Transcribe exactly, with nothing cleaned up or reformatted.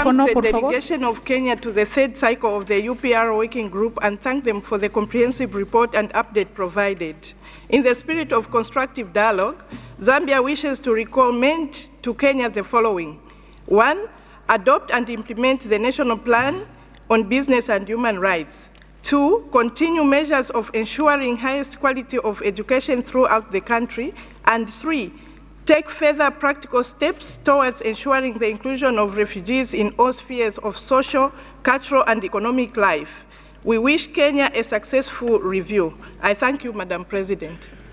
micrófono, the por favor. delegation of Kenya to the third cycle of the U P R working group and thank them for the comprehensive report and update provided. In the spirit of constructive dialogue, Zambia wishes to recommend to Kenya the following. One, adopt and implement the National Plan on Business and Human Rights. Two, continue measures of ensuring highest quality of education throughout the country. And three, take further practical steps towards ensuring the inclusion of refugees in all spheres of social, cultural, and economic life. We wish Kenya a successful review. I thank you, Madam President.